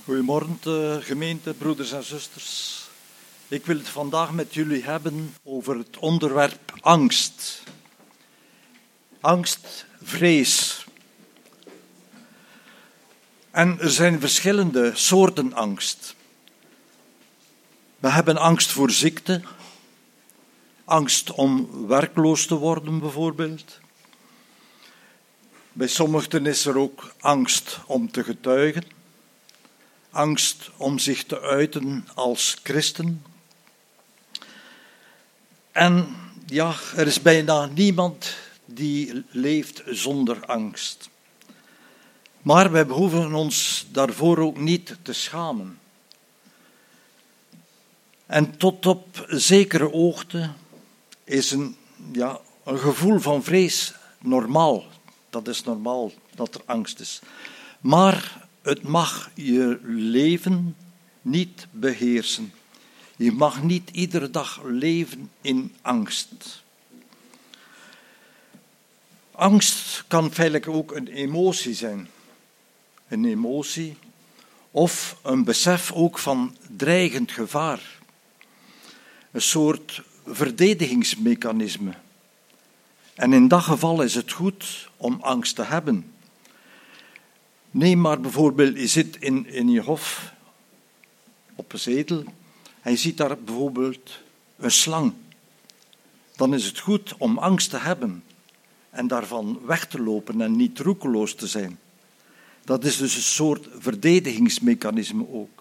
Goedemorgen gemeente, broeders en zusters. Ik wil het vandaag met jullie hebben over het onderwerp angst. Angst, vrees. En er zijn verschillende soorten angst. We hebben angst voor ziekte, angst om werkloos te worden bijvoorbeeld. Bij sommigen is er ook angst om te getuigen. Angst om zich te uiten als christen. En ja, er is bijna niemand die leeft zonder angst. Maar wij behoeven ons daarvoor ook niet te schamen. En tot op zekere hoogte is een gevoel van vrees normaal. Dat is normaal dat er angst is. Maar het mag je leven niet beheersen. Je mag niet iedere dag leven in angst. Angst kan feitelijk ook een emotie zijn. Een emotie of een besef ook van dreigend gevaar. Een soort verdedigingsmechanisme. En in dat geval is het goed om angst te hebben. Neem maar bijvoorbeeld, je zit in je hof op een zetel en je ziet daar bijvoorbeeld een slang. Dan is het goed om angst te hebben en daarvan weg te lopen en niet roekeloos te zijn. Dat is dus een soort verdedigingsmechanisme ook.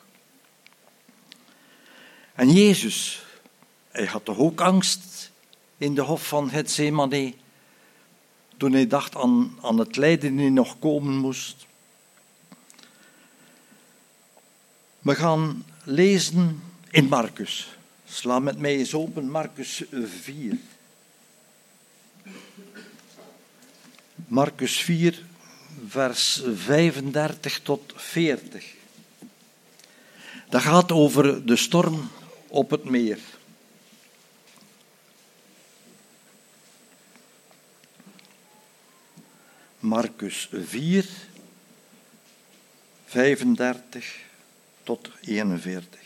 En Jezus, hij had toch ook angst in de hof van Getsemane, toen hij dacht aan het lijden die nog komen moest. We gaan lezen in Marcus. Sla met mij eens open, Marcus 4. Marcus 4, vers 35 tot 40. Dat gaat over de storm op het meer. Marcus 4, 35 tot 41.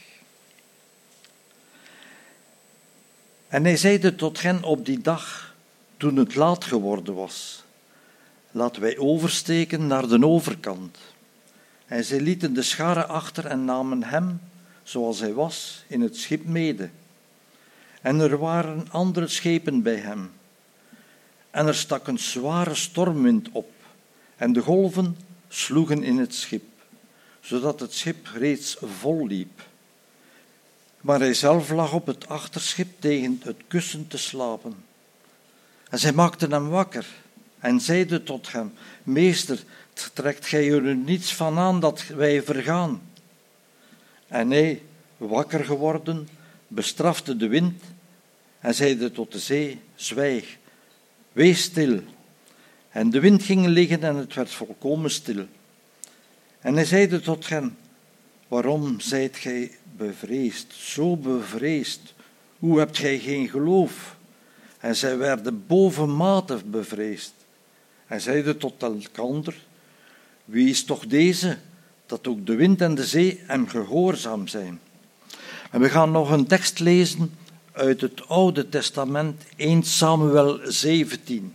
En hij zeide tot hen op die dag, toen het laat geworden was: laten wij oversteken naar de overkant. En zij lieten de schare achter en namen hem, zoals hij was, in het schip mede. En er waren andere schepen bij hem. En er stak een zware stormwind op, en de golven sloegen in het schip, zodat het schip reeds vol liep. Maar hij zelf lag op het achterschip tegen het kussen te slapen. En zij maakten hem wakker en zeiden tot hem: Meester, trekt gij er niets van aan dat wij vergaan? En hij, wakker geworden, bestrafte de wind en zeide tot de zee: Zwijg, wees stil. En de wind ging liggen en het werd volkomen stil. En hij zeide tot hen: Waarom zijt gij bevreesd, zo bevreesd? Hoe hebt gij geen geloof? En zij werden bovenmate bevreesd. En zeiden tot elkander: Wie is toch deze, dat ook de wind en de zee hem gehoorzaam zijn? En we gaan nog een tekst lezen uit het Oude Testament, 1 Samuel 17.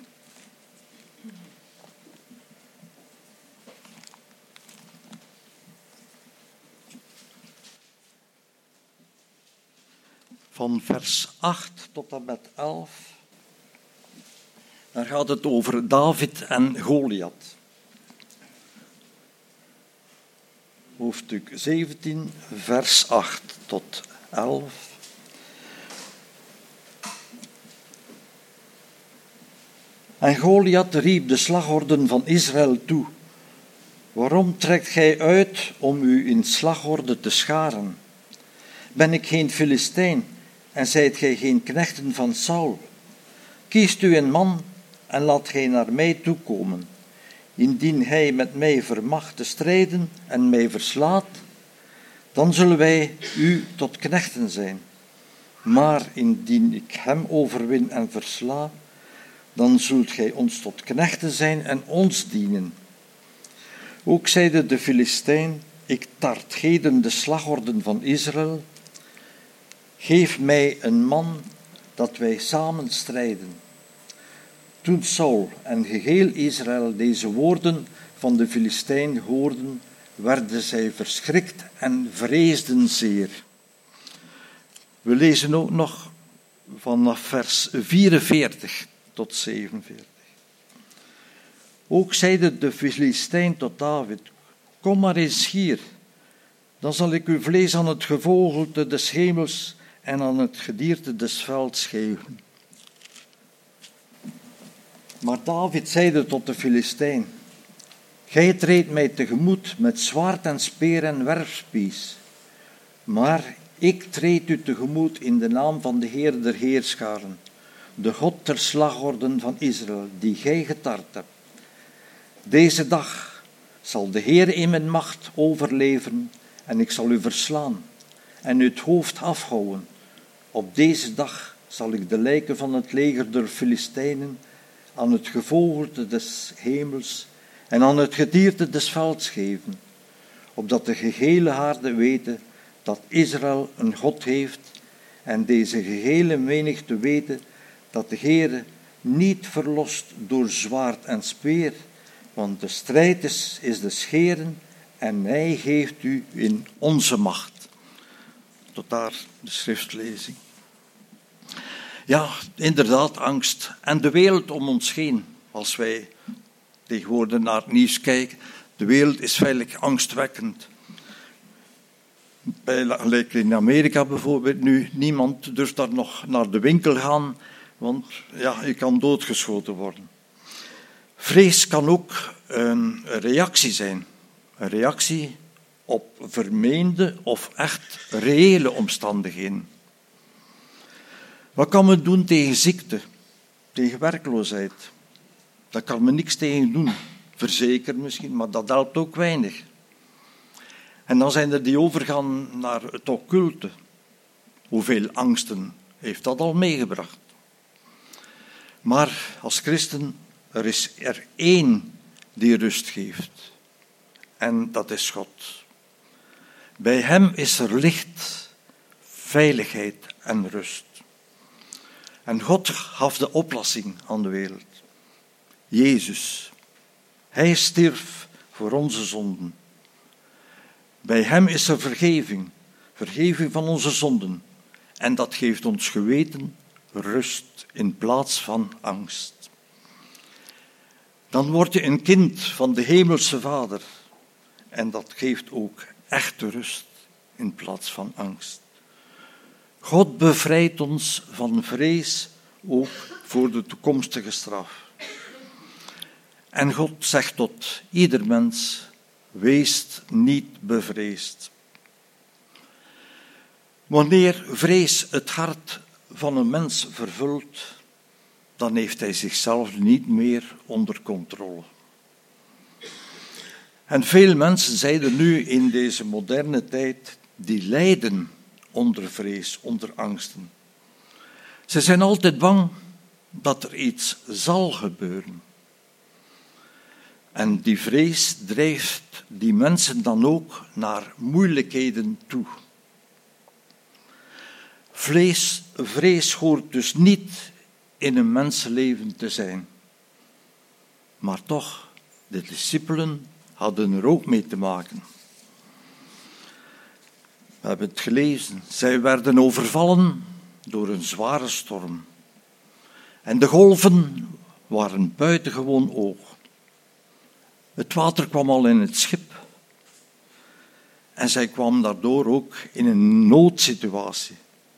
Van vers 8 tot en met 11. Daar gaat het over David en Goliath. Hoofdstuk 17, vers 8 tot 11. En Goliath riep de slagorden van Israël toe: Waarom trekt gij uit om u in slagorde te scharen? Ben ik geen Filistijn en zijt gij geen knechten van Saul? Kiest u een man en laat gij naar mij toekomen. Indien hij met mij vermag te strijden en mij verslaat, dan zullen wij u tot knechten zijn. Maar indien ik hem overwin en versla, dan zult gij ons tot knechten zijn en ons dienen. Ook zeide de Filistijn: ik tart heden de slagorden van Israël. Geef mij een man dat wij samen strijden. Toen Saul en geheel Israël deze woorden van de Filistijn hoorden, werden zij verschrikt en vreesden zeer. We lezen ook nog vanaf vers 44 tot 47. Ook zeide de Filistijn tot David: kom maar eens hier, dan zal ik uw vlees aan het gevogelte des hemels en aan het gedierte des velds geven. Maar David zeide tot de Filistijn: gij treedt mij tegemoet met zwaard en speer en werfspies, maar ik treed u tegemoet in de naam van de Heer der Heerscharen, de God der slagorden van Israël, die gij getart hebt. Deze dag zal de Heer in mijn macht overleveren en ik zal u verslaan en u het hoofd afhouwen. Op deze dag zal ik de lijken van het leger der Filistijnen aan het gevogelte des hemels en aan het gedierte des velds geven, opdat de gehele aarde weten dat Israël een God heeft en deze gehele menigte weten dat de Heere niet verlost door zwaard en speer, want de strijd is des Heeren en hij geeft u in onze macht. Tot daar de schriftlezing. Ja, inderdaad, angst. En de wereld om ons heen, als wij tegenwoordig naar het nieuws kijken, de wereld is feitelijk angstwekkend. In Amerika bijvoorbeeld nu, niemand durft daar nog naar de winkel gaan, want ja, je kan doodgeschoten worden. Vrees kan ook een reactie zijn. Een reactie op vermeende of echt reële omstandigheden. Wat kan men doen tegen ziekte, tegen werkloosheid? Daar kan men niks tegen doen. Verzekeren misschien, maar dat helpt ook weinig. En dan zijn er die overgaan naar het occulte. Hoeveel angsten heeft dat al meegebracht? Maar als christen, er is er één die rust geeft. En dat is God. Bij hem is er licht, veiligheid en rust. En God gaf de oplossing aan de wereld. Jezus. Hij stierf voor onze zonden. Bij hem is er vergeving van onze zonden. En dat geeft ons geweten rust in plaats van angst. Dan word je een kind van de hemelse Vader. En dat geeft ook echte rust in plaats van angst. God bevrijdt ons van vrees, ook voor de toekomstige straf. En God zegt tot ieder mens: wees niet bevreesd. Wanneer vrees het hart van een mens vervult, dan heeft hij zichzelf niet meer onder controle. En veel mensen zijn nu in deze moderne tijd die lijden onder vrees, onder angsten. Ze zijn altijd bang dat er iets zal gebeuren. En die vrees drijft die mensen dan ook naar moeilijkheden toe. Vrees hoort dus niet in een mensenleven te zijn. Maar toch, de discipelen hadden er ook mee te maken. We hebben het gelezen. Zij werden overvallen door een zware storm. En de golven waren buitengewoon hoog. Het water kwam al in het schip. En zij kwam daardoor ook in een noodsituatie.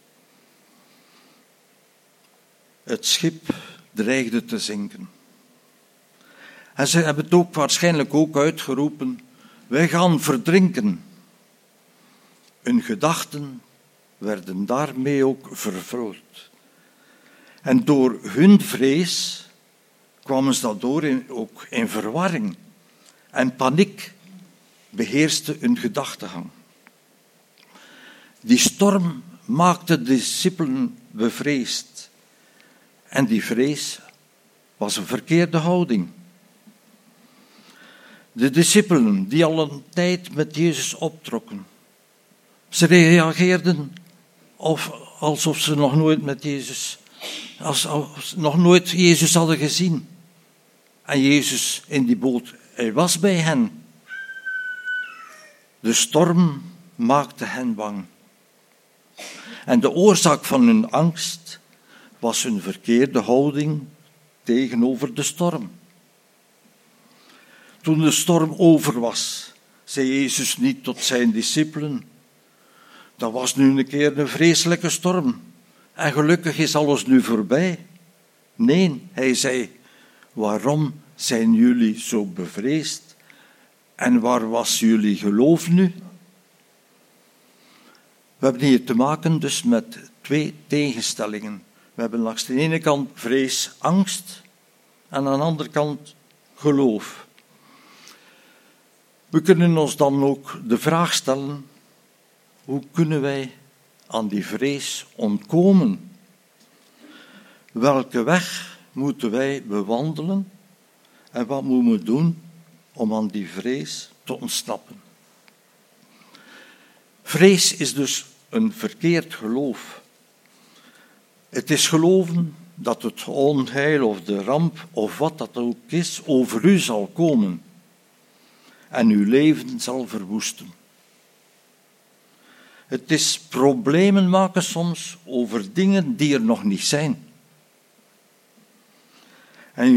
Het schip dreigde te zinken. En ze hebben het ook waarschijnlijk ook uitgeroepen: wij gaan verdrinken. Hun gedachten werden daarmee ook vervuld. En door hun vrees kwamen ze daardoor ook in verwarring. En paniek beheerste hun gedachtegang. Die storm maakte de discipelen bevreesd. En die vrees was een verkeerde houding. De discipelen die al een tijd met Jezus optrokken. Ze reageerden alsof ze nog nooit met Jezus, nog nooit Jezus hadden gezien. En Jezus in die boot, hij was bij hen. De storm maakte hen bang. En de oorzaak van hun angst was hun verkeerde houding tegenover de storm. Toen de storm over was, zei Jezus niet tot zijn discipelen: dat was nu een keer een vreselijke storm en gelukkig is alles nu voorbij. Nee, hij zei: waarom zijn jullie zo bevreesd en waar was jullie geloof nu? We hebben hier te maken dus met twee tegenstellingen. We hebben langs de ene kant vrees, angst en aan de andere kant geloof. We kunnen ons dan ook de vraag stellen: hoe kunnen wij aan die vrees ontkomen? Welke weg moeten wij bewandelen en wat moeten we doen om aan die vrees te ontsnappen? Vrees is dus een verkeerd geloof. Het is geloven dat het onheil of de ramp of wat dat ook is over u zal komen en uw leven zal verwoesten. Het is problemen maken soms over dingen die er nog niet zijn. En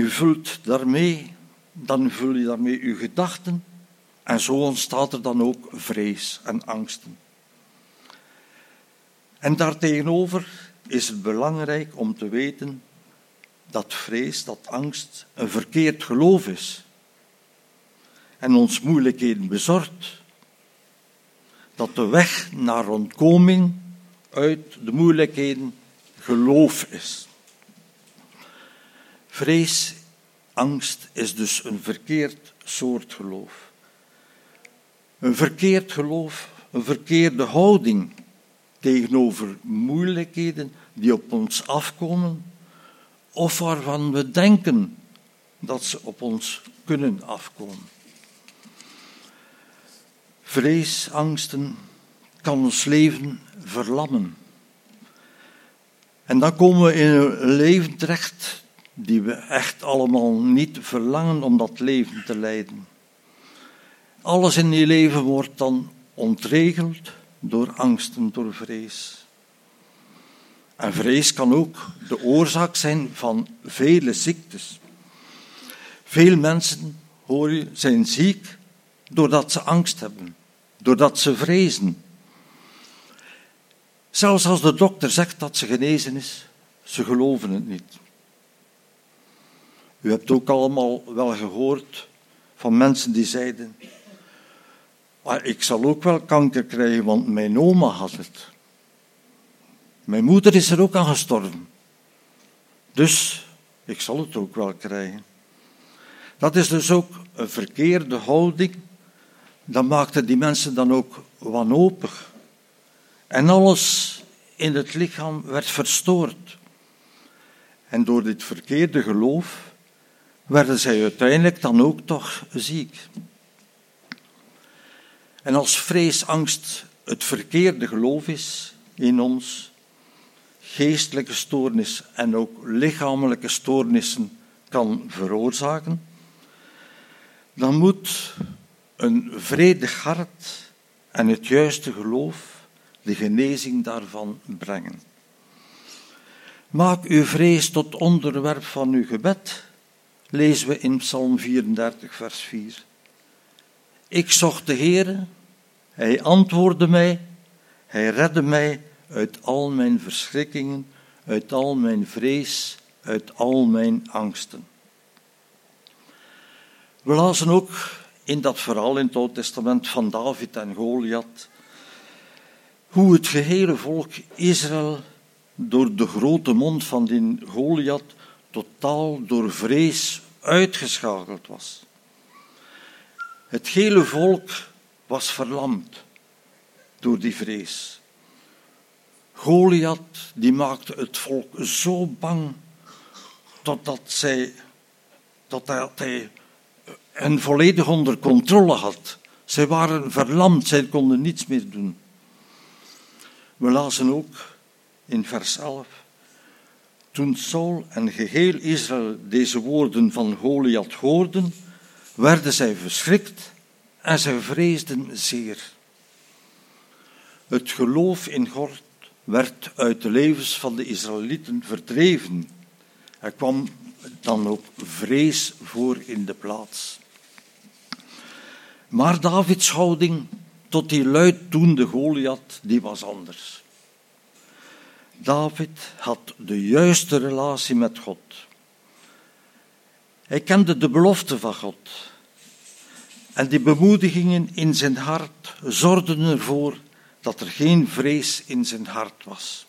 dan vul je daarmee uw gedachten en zo ontstaat er dan ook vrees en angsten. En daartegenover is het belangrijk om te weten dat vrees, dat angst een verkeerd geloof is en ons moeilijkheden bezorgt. Dat de weg naar ontkoming uit de moeilijkheden geloof is. Vrees, angst is dus een verkeerd soort geloof. Een verkeerd geloof, een verkeerde houding tegenover moeilijkheden die op ons afkomen of waarvan we denken dat ze op ons kunnen afkomen. Vrees, angsten kan ons leven verlammen. En dan komen we in een leven terecht die we echt allemaal niet verlangen om dat leven te leiden. Alles in je leven wordt dan ontregeld door angsten, door vrees. En vrees kan ook de oorzaak zijn van vele ziektes. Veel mensen, hoor je, zijn ziek doordat ze angst hebben, doordat ze vrezen. Zelfs als de dokter zegt dat ze genezen is, ze geloven het niet. U hebt ook allemaal wel gehoord van mensen die zeiden: ik zal ook wel kanker krijgen, want mijn oma had het. Mijn moeder is er ook aan gestorven. Dus ik zal het ook wel krijgen. Dat is dus ook een verkeerde houding. Dat maakte die mensen dan ook wanhopig. En alles in het lichaam werd verstoord. En door dit verkeerde geloof werden zij uiteindelijk dan ook toch ziek. En als vrees, angst het verkeerde geloof is in ons, geestelijke stoornis en ook lichamelijke stoornissen kan veroorzaken, dan moet een vredig hart en het juiste geloof de genezing daarvan brengen. Maak uw vrees tot onderwerp van uw gebed, lezen we in Psalm 34, vers 4. Ik zocht de Heere, hij antwoordde mij, hij redde mij uit al mijn verschrikkingen, uit al mijn vrees, uit al mijn angsten. We lazen ook in dat verhaal in het Oude Testament van David en Goliath hoe het gehele volk Israël door de grote mond van die Goliath totaal door vrees uitgeschakeld was. Het hele volk was verlamd door die vrees. Goliath die maakte het volk zo bang totdat hij hen volledig onder controle had. Zij waren verlamd, zij konden niets meer doen. We lazen ook in vers 11. Toen Saul en geheel Israël deze woorden van Goliath hoorden, werden zij verschrikt en zij vreesden zeer. Het geloof in God werd uit de levens van de Israëlieten verdreven. Er kwam dan ook vrees voor in de plaats. Maar Davids houding tot die luiddoende Goliath, die was anders. David had de juiste relatie met God. Hij kende de belofte van God. En die bemoedigingen in zijn hart zorgden ervoor dat er geen vrees in zijn hart was.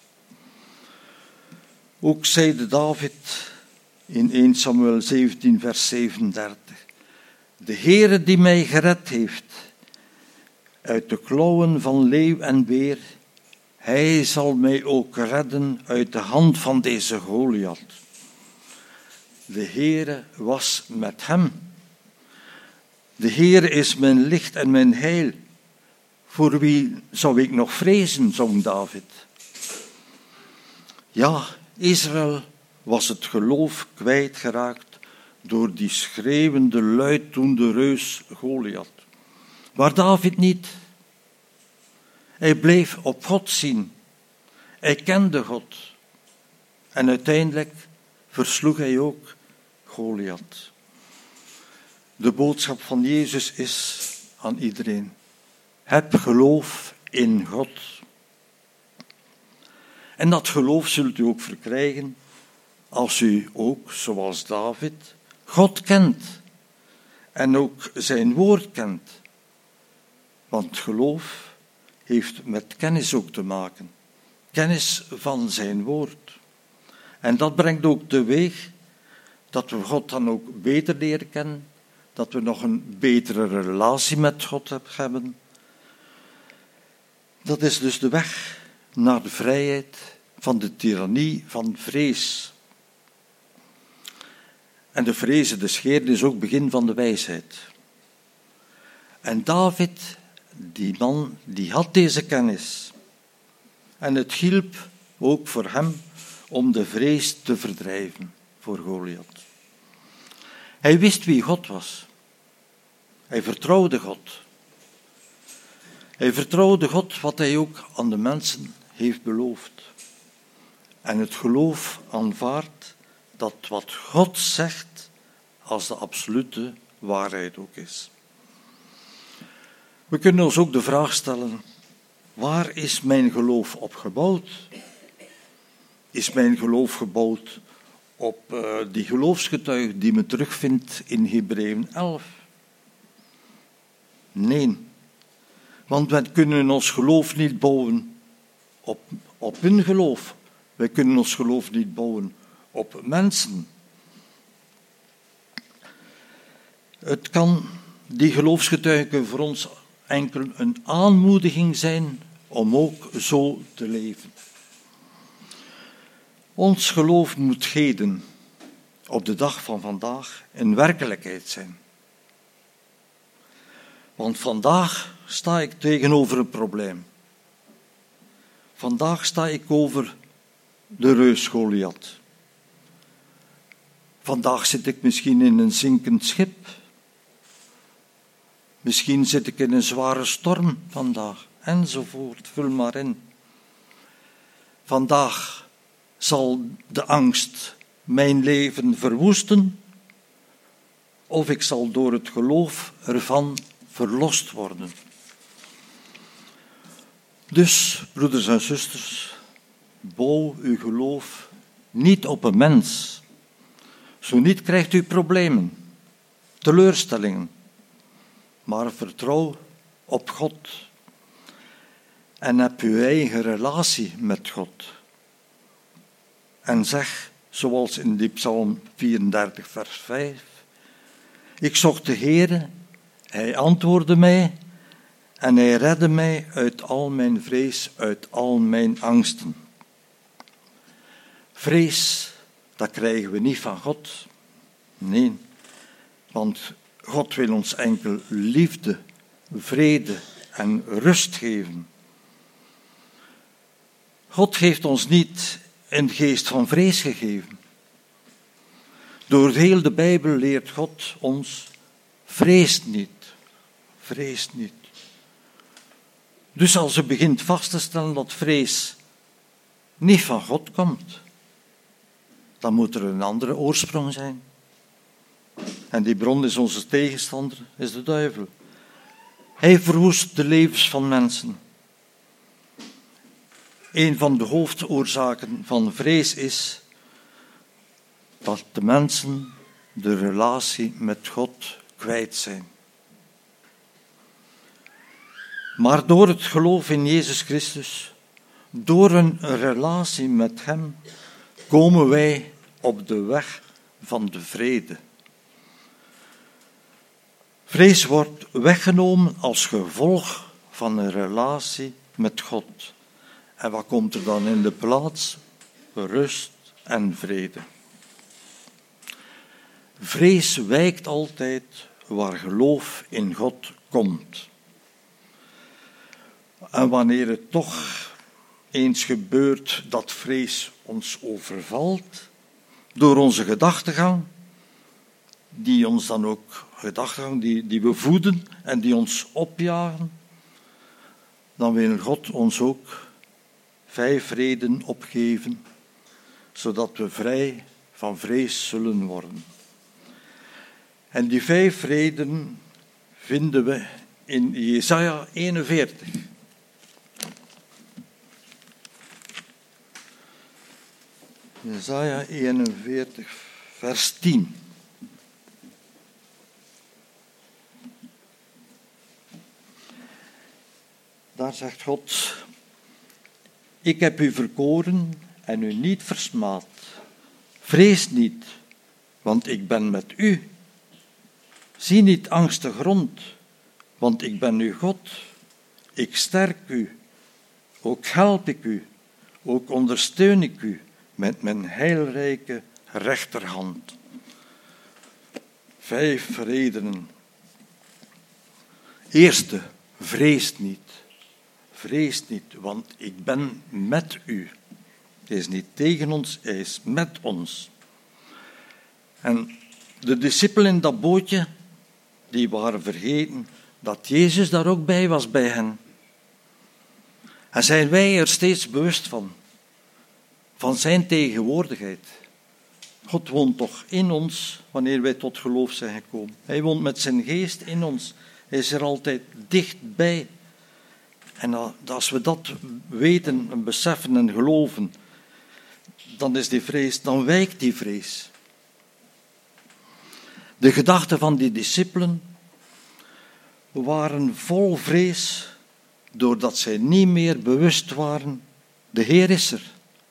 Ook zeide David in 1 Samuel 17, vers 37. De Heere die mij gered heeft uit de klauwen van leeuw en beer, hij zal mij ook redden uit de hand van deze Goliath. De Heere was met hem. De Heere is mijn licht en mijn heil. Voor wie zou ik nog vrezen, zong David. Ja, Israël was het geloof kwijtgeraakt door die schreeuwende, luiddoende reus Goliath. Maar David niet. Hij bleef op God zien. Hij kende God. En uiteindelijk versloeg hij ook Goliath. De boodschap van Jezus is aan iedereen. Heb geloof in God. En dat geloof zult u ook verkrijgen als u ook, zoals David, God kent en ook zijn woord kent. Want geloof heeft met kennis ook te maken. Kennis van zijn woord. En dat brengt ook teweeg dat we God dan ook beter leren kennen, dat we nog een betere relatie met God hebben. Dat is dus de weg naar de vrijheid van de tirannie van vrees. En de vrees, de scheer, is ook begin van de wijsheid. En David, die man, die had deze kennis. En het hielp ook voor hem om de vrees te verdrijven voor Goliath. Hij wist wie God was. Hij vertrouwde God. Hij vertrouwde God wat hij ook aan de mensen heeft beloofd. En het geloof aanvaardt dat wat God zegt als de absolute waarheid ook is. We kunnen ons ook de vraag stellen, waar is mijn geloof op gebouwd? Is mijn geloof gebouwd op die geloofsgetuige die men terugvindt in Hebreeën 11? Nee, want wij kunnen ons geloof niet bouwen op hun geloof. Wij kunnen ons geloof niet bouwen op mensen. Het kan, die geloofsgetuige, voor ons enkel een aanmoediging zijn om ook zo te leven. Ons geloof moet heden, op de dag van vandaag, een werkelijkheid zijn. Want vandaag sta ik tegenover een probleem. Vandaag sta ik over de reus Goliath. Vandaag zit ik misschien in een zinkend schip. Misschien zit ik in een zware storm vandaag, enzovoort. Vul maar in. Vandaag zal de angst mijn leven verwoesten, of ik zal door het geloof ervan verlost worden. Dus, broeders en zusters, bouw uw geloof niet op een mens. Zo niet krijgt u problemen, teleurstellingen, maar vertrouw op God. En heb uw eigen relatie met God. En zeg, zoals in die Psalm 34, vers 5, ik zocht de Heere, hij antwoordde mij en hij redde mij uit al mijn vrees, uit al mijn angsten. Vrees, dat krijgen we niet van God. Nee, want God wil ons enkel liefde, vrede en rust geven. God heeft ons niet een geest van vrees gegeven. Door heel de Bijbel leert God ons, vrees niet, vrees niet. Dus als je begint vast te stellen dat vrees niet van God komt, dan moet er een andere oorsprong zijn. En die bron is onze tegenstander, is de duivel. Hij verwoest de levens van mensen. Een van de hoofdoorzaken van vrees is dat de mensen de relatie met God kwijt zijn. Maar door het geloof in Jezus Christus, door een relatie met Hem, komen wij op de weg van de vrede. Vrees wordt weggenomen als gevolg van een relatie met God. En wat komt er dan in de plaats? Rust en vrede. Vrees wijkt altijd waar geloof in God komt. En wanneer het toch eens gebeurt dat vrees ons overvalt, door onze gedachtegang, die ons dan ook, gedachtegang die we voeden en die ons opjagen, dan wil God ons ook 5 redenen opgeven, zodat we vrij van vrees zullen worden. En die 5 redenen vinden we in Jesaja 41. Jesaja 41, vers 10. Daar zegt God: ik heb u verkoren en u niet versmaad. Vrees niet, want ik ben met u. Zie niet angstig rond, want ik ben uw God. Ik sterk u, ook help ik u, ook ondersteun ik u met mijn heilrijke rechterhand. 5 redenen. Eerste, vrees niet. Vrees niet, want ik ben met u. Hij is niet tegen ons, hij is met ons. En de discipelen in dat bootje, die waren vergeten dat Jezus daar ook bij was bij hen. En zijn wij er steeds bewust van zijn tegenwoordigheid. God woont toch in ons wanneer wij tot geloof zijn gekomen. Hij woont met zijn geest in ons. Hij is er altijd dichtbij. En als we dat weten en beseffen en geloven, dan wijkt die vrees. De gedachten van die discipelen waren vol vrees, doordat zij niet meer bewust waren, de Heer is er.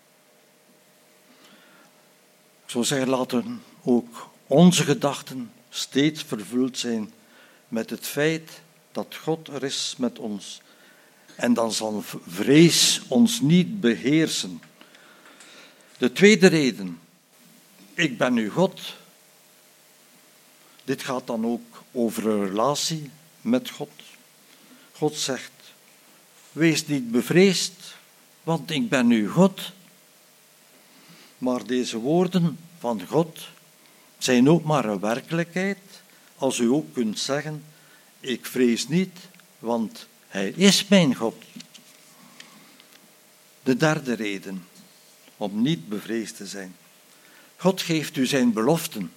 Ik zou zeggen, laten ook onze gedachten steeds vervuld zijn met het feit dat God er is met ons. En dan zal vrees ons niet beheersen. De tweede reden, ik ben uw God. Dit gaat dan ook over een relatie met God. God zegt, wees niet bevreesd, want ik ben uw God. Maar deze woorden van God zijn ook maar een werkelijkheid, als u ook kunt zeggen, ik vrees niet, want Hij is mijn God. De derde reden om niet bevreesd te zijn. God geeft u zijn beloften.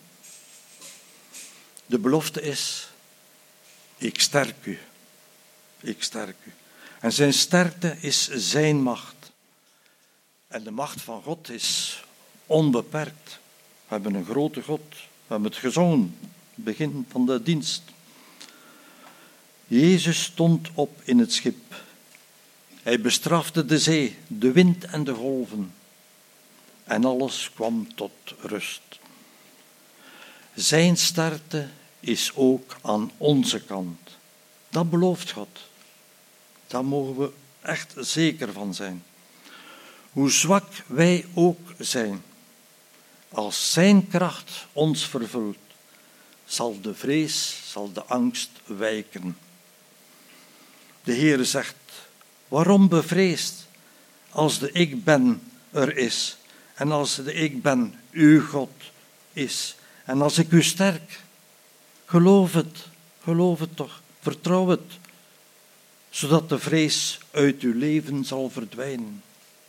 De belofte is, ik sterk u. Ik sterk u. En zijn sterkte is zijn macht. En de macht van God is onbeperkt. We hebben een grote God. We hebben het gezongen, het begin van de dienst. Jezus stond op in het schip. Hij bestrafte de zee, de wind en de golven. En alles kwam tot rust. Zijn sterkte is ook aan onze kant. Dat belooft God. Daar mogen we echt zeker van zijn. Hoe zwak wij ook zijn, als zijn kracht ons vervult, zal de vrees, zal de angst wijken. De Heere zegt, waarom bevreesd als de ik ben er is en als de ik ben uw God is en als ik u sterk? Geloof het toch, vertrouw het, zodat de vrees uit uw leven zal verdwijnen.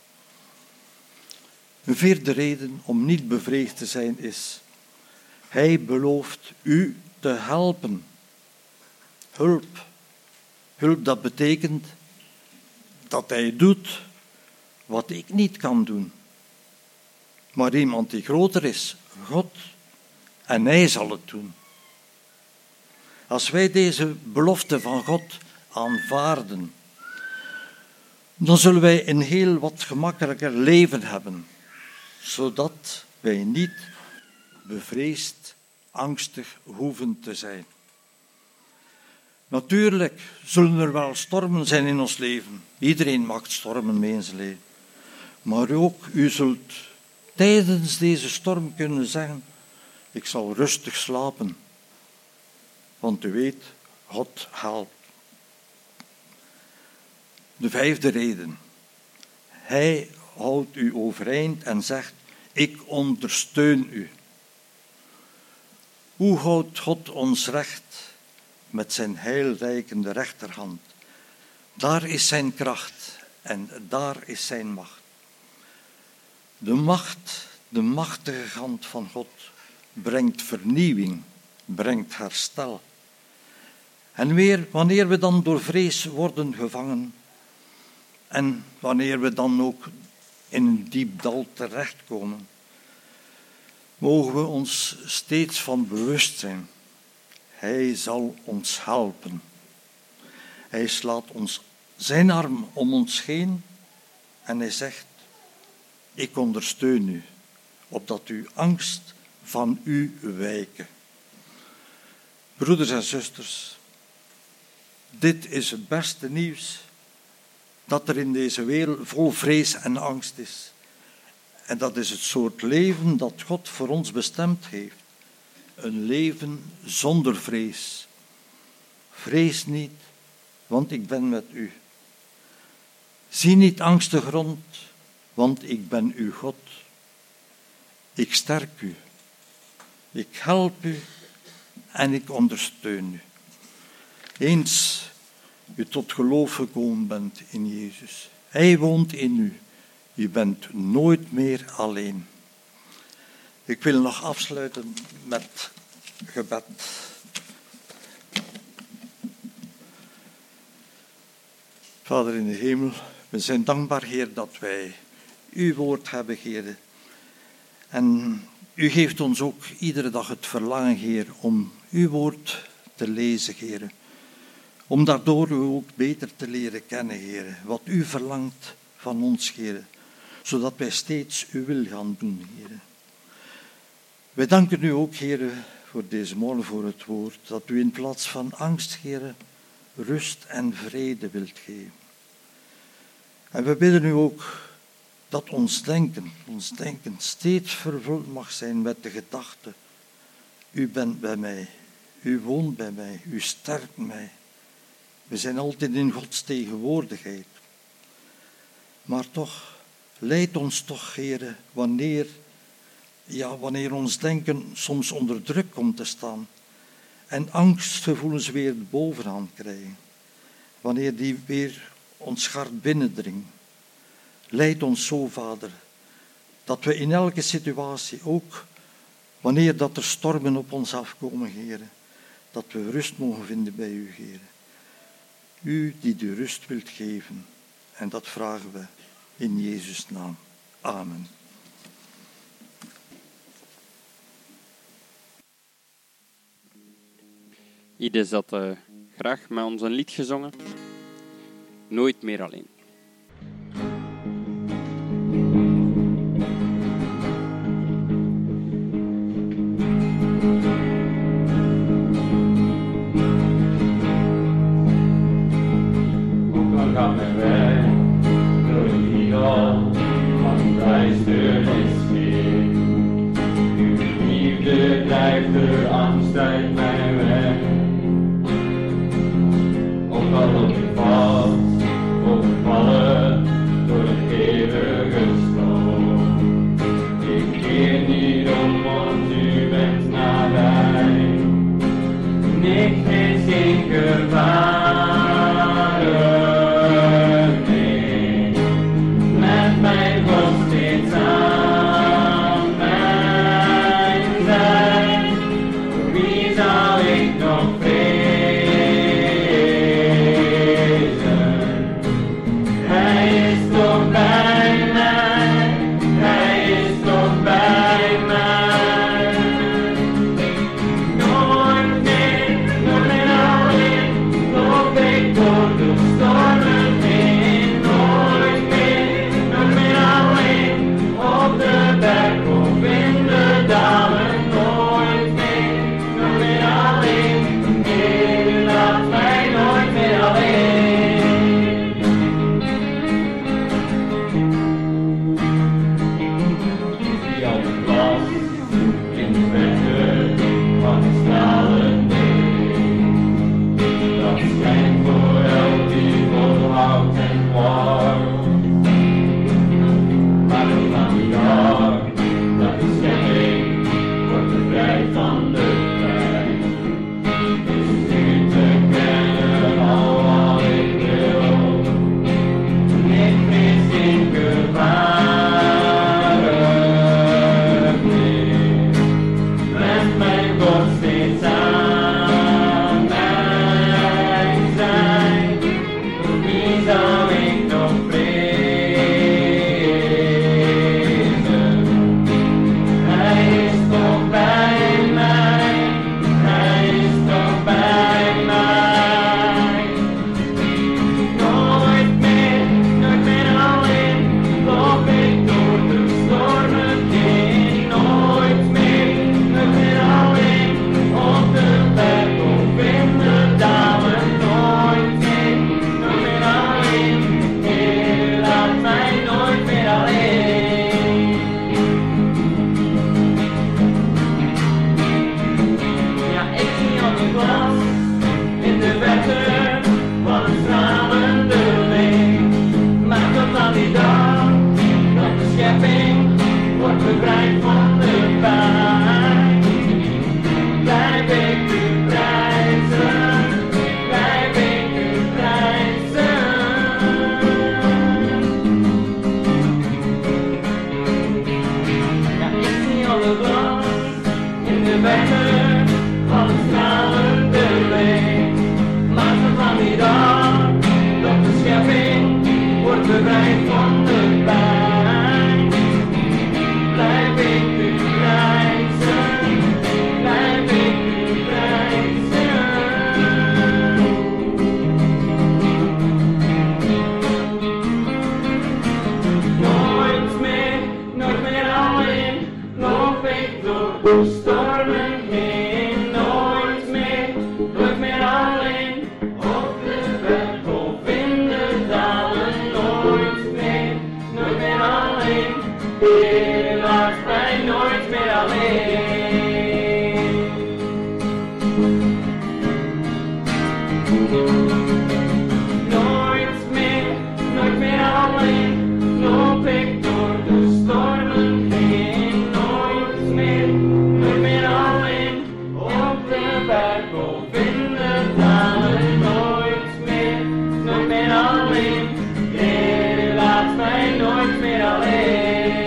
Een vierde reden om niet bevreesd te zijn is, hij belooft u te helpen. Hulp. Hulp, dat betekent dat hij doet wat ik niet kan doen. Maar iemand die groter is, God, en hij zal het doen. Als wij deze belofte van God aanvaarden, dan zullen wij een heel wat gemakkelijker leven hebben, zodat wij niet bevreesd, angstig hoeven te zijn. Natuurlijk zullen er wel stormen zijn in ons leven. Iedereen maakt stormen mee in zijn leven. Maar ook u zult tijdens deze storm kunnen zeggen, ik zal rustig slapen. Want u weet, God helpt. De vijfde reden. Hij houdt u overeind en zegt, ik ondersteun u. Hoe houdt God ons recht? Met zijn heilrijkende rechterhand. Daar is zijn kracht en daar is zijn macht. De machtige hand van God brengt vernieuwing, brengt herstel. En weer, wanneer we dan door vrees worden gevangen en wanneer we dan ook in een diep dal terechtkomen, mogen we ons steeds van bewust zijn. Hij zal ons helpen. Hij slaat ons zijn arm om ons heen en hij zegt, ik ondersteun u, opdat uw angst van u wijken. Broeders en zusters, dit is het beste nieuws dat er in deze wereld vol vrees en angst is. En dat is het soort leven dat God voor ons bestemd heeft. Een leven zonder vrees. Vrees niet, want ik ben met u. Zie niet angstig rond, want ik ben uw God. Ik sterk u. Ik help u en ik ondersteun u. Eens u tot geloof gekomen bent in Jezus. Hij woont in u. Je bent nooit meer alleen. Ik wil nog afsluiten met gebed. Vader in de hemel, we zijn dankbaar, Heer, dat wij uw woord hebben, Heer. En u geeft ons ook iedere dag het verlangen, Heer, om uw woord te lezen, Heer. Om daardoor u ook beter te leren kennen, Heer. Wat u verlangt van ons, Heer. Zodat wij steeds uw wil gaan doen, Heer. Wij danken u ook, Heer, voor deze morgen, voor het woord. Dat u in plaats van angst, Heer, rust en vrede wilt geven. En we bidden u ook dat ons denken steeds vervuld mag zijn met de gedachte. U bent bij mij, u woont bij mij, u sterkt mij. We zijn altijd in Gods tegenwoordigheid. Maar toch, leid ons toch, Heer, wanneer ons denken soms onder druk komt te staan en angstgevoelens weer de bovenhand krijgen. Wanneer die weer ons hart binnendringen. Leid ons zo, Vader, dat we in elke situatie, ook wanneer dat er stormen op ons afkomen, Heer, dat we rust mogen vinden bij u, Heer. U die de rust wilt geven. En dat vragen we in Jezus' naam. Amen. Iedereen had graag met ons een lied gezongen. Nooit meer alleen. Ook al gaan wij door die dal van duisternis heen. Uw liefde drijft de angst uit geen gevaren meer. Met mijn God steeds aan mijn zij. Wie zal ik nog vrezen? Hij is toch bij mij, hij is toch bij mij. Nooit meer alleen, loop ik door de stormen heen. Nooit meer alleen, op de berg of in de dalen. Nooit meer alleen, Heer, laat mij nooit meer alleen. Die al de glas in de verte van de stralen neemt. Dat schijnt voor elk die volhoudt en warmt. Maar dan aan die dag, dat de schepping wordt bevrijd van de pijn. Is nu te kennen al wat ik wil. Ik vrees geen gevaren meer. Met mijn God steeds aan mijn zij. Wie zal ik nog vrezen? Hij is toch bij mij, hij is toch bij mij. Nooit meer alleen, loop ik door de stormen heen. Nooit meer alleen, op de berg of in de dalen. Nooit meer alleen, Heer, laat mij nooit meer alleen. Ja, ik zie al de glas in de verte van een stralende licht. Maar tot aan die dag dat de schepping wordt bevrijd van de pijn, blijf ik u prijzen, blijf ik u prijzen. Ja, ik zie al de glas in de verte van een stralende licht. Maar tot aan die dag dat de schepping wordt bevrijd van de pijn, blijf ik u prijzen, blijf ik u prijzen. Nooit meer alleen, loop ik door de stormen heen. Nooit meer alleen, op de berg of in de dalen. Nooit meer alleen, Heer, laat mij nooit meer alleen. Nooit meer alleen, loop ik door de stormen heen. Nooit meer alleen, op de berg of in de dalen. Nooit meer alleen, Heer, laat mij nooit meer alleen.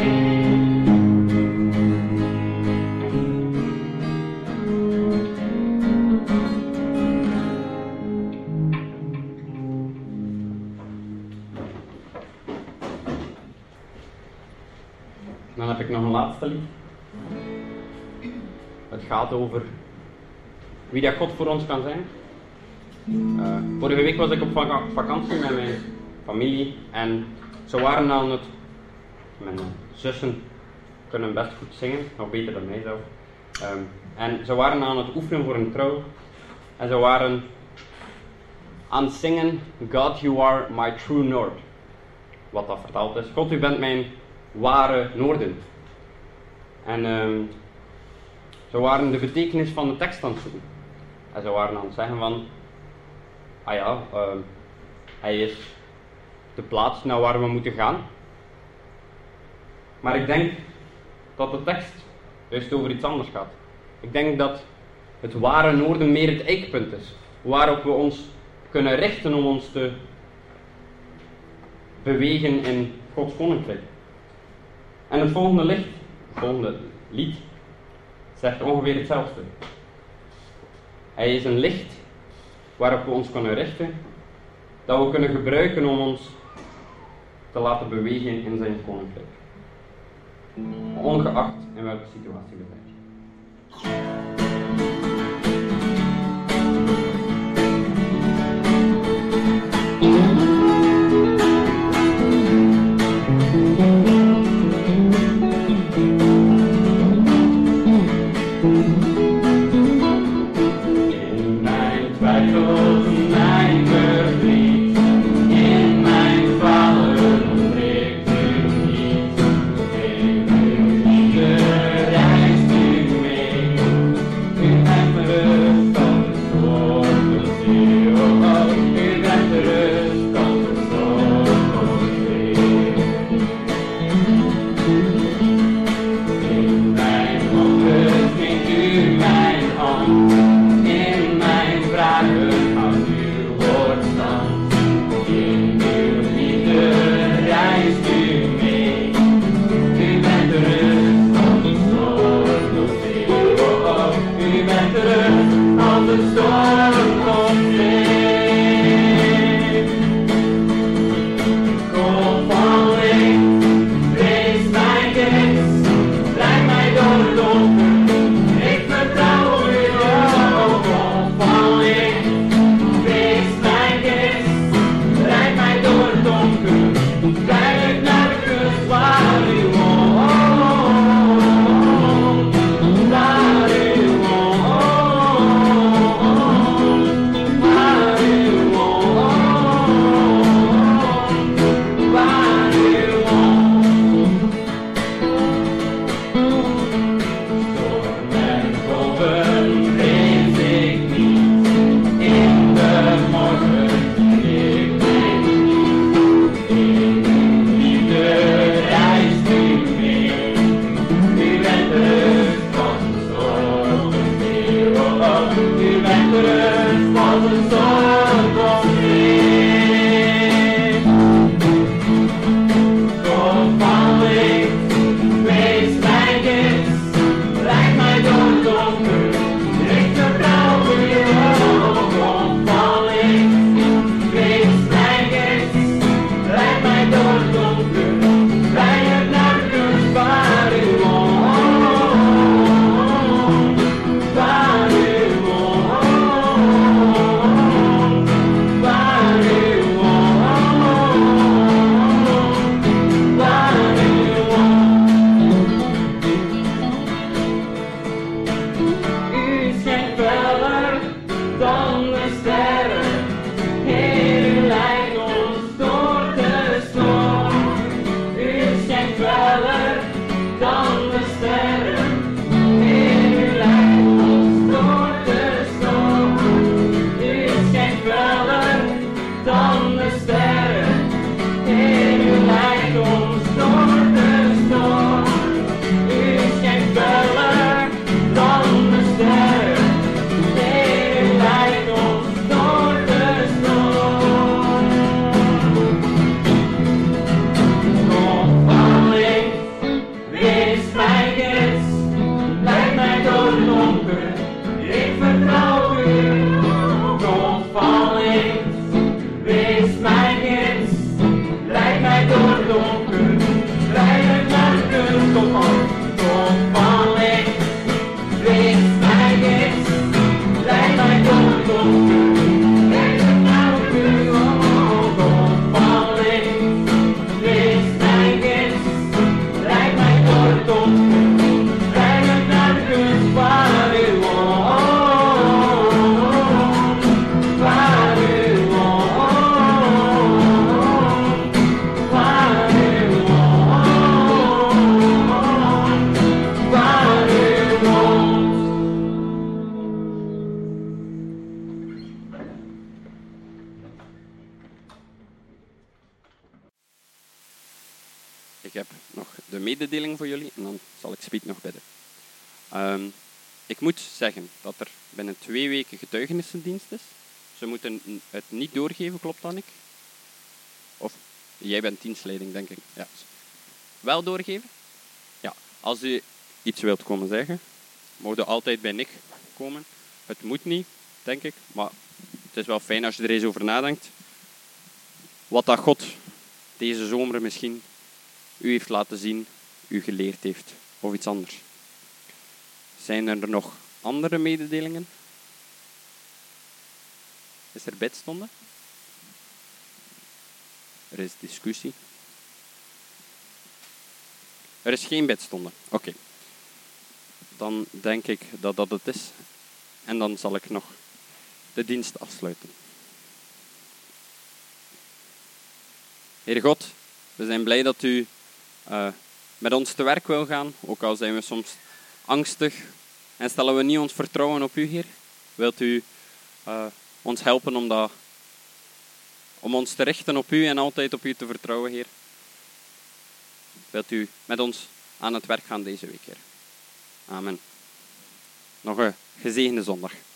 Dan heb ik nog een laatste lied. Het gaat over wie dat God voor ons kan zijn. Vorige week was ik op vakantie met mijn familie en ze waren aan het... Mijn zussen kunnen best goed zingen, nog beter dan mij zelf. En ze waren aan het oefenen voor een trouw. En ze waren aan het zingen God, you are my true north. Wat dat vertaald is. God, u bent mijn ware noorden. En ze waren de betekenis van de tekst aan het zoeken. En ze waren aan het zeggen van... hij is de plaats naar waar we moeten gaan. Maar ik denk dat de tekst juist over iets anders gaat. Ik denk dat het ware noorden meer het eikpunt is. waarop we ons kunnen richten om ons te bewegen in Gods koninkrijk. En het volgende lied, zegt ongeveer hetzelfde. Hij is een licht waarop we ons kunnen richten, dat we kunnen gebruiken om ons te laten bewegen in zijn koninkrijk. Ongeacht in welke situatie we zijn. In mijn twijfels, mijn verdriet, in mijn falen breekt u niet. In uw liefde reist u mee, u brengt me rust als de storm door zee. Oh, oh, u brengt me rust als de storm door zee. In mijn onrust neemt u mijn hand, in mijn vragen houdt uw woord stand. In uw liefde reist u mee, u bent de rust als de storm door zee. Oh, oh, u bent de rust als de storm door zee. Golf van licht, wees mijn gids, leid mij door het donker, ik vertrouw u. Oh, golf van licht, wees mijn gids, leid mij door het donker, leid naar de kust waar u woont, waar u woont, waar u woont, waar u woont. Storm en golven vrees ik niet, in de morgen ik ben niet. In uw liefde reist u mee, u bent de rust van de storm door zee. Oh, oh, u bent de rust van de storm door zee. Golf van licht, wees mijn gids, leid mij door het donker, ik vertrouw u. Oh, golf van licht, wees mijn gids, leid mij door het donker, leid naar de kust waar u woont, waar u woont, waar u woont, waar u woont. U schijnt feller dan de sterren, Heer, u leidt ons door de storm. U schijnt feller dan de sterren, Heer, u leidt ons door de storm. U schijnt feller dan de sterren, Heer, u leidt ons door de storm. U schijnt feller dan de sterren, Heer, u leidt ons door de storm. Golf van licht, wees mijn gids, leid mij door het donker, ik vertrouw u. Golf van licht, wees mijn gids, leid mij door het donker, leid mij naar de kust. Kom op. Golf van licht, wees mijn gids, leid mij door het donker, leid mij naar de kust. Oh, golf van licht, wees mijn gids, leid mij door het donker, leid mij naar de kust waar u woont, waar u woont, waar u woont, waar u woont. Ik heb nog de mededeling voor jullie en dan zal ik Spiet nog bidden. Ik moet zeggen dat er binnen 2 weken getuigenissendienst is. Ze moeten het niet doorgeven, klopt dat, Nick? Of jij bent dienstleiding, denk ik. Ja. Wel doorgeven? Ja. Als u iets wilt komen zeggen, mag je altijd bij Nick komen. Het moet niet, denk ik, maar het is wel fijn als je er eens over nadenkt. Wat dat God deze zomer misschien u heeft laten zien, u geleerd heeft, of iets anders. Zijn er nog andere mededelingen? Is er bidstonde? Er is discussie. Er is geen bidstonde. Oké. Dan denk ik dat dat het is. En dan zal ik nog de dienst afsluiten. Heer God, we zijn blij dat u met ons te werk wil gaan. Ook al zijn we soms angstig en stellen we niet ons vertrouwen op u, Heer. Wilt u ons helpen om ons te richten op u en altijd op u te vertrouwen, Heer. Wilt u met ons aan het werk gaan deze week, Heer. Amen. Nog een gezegende zondag.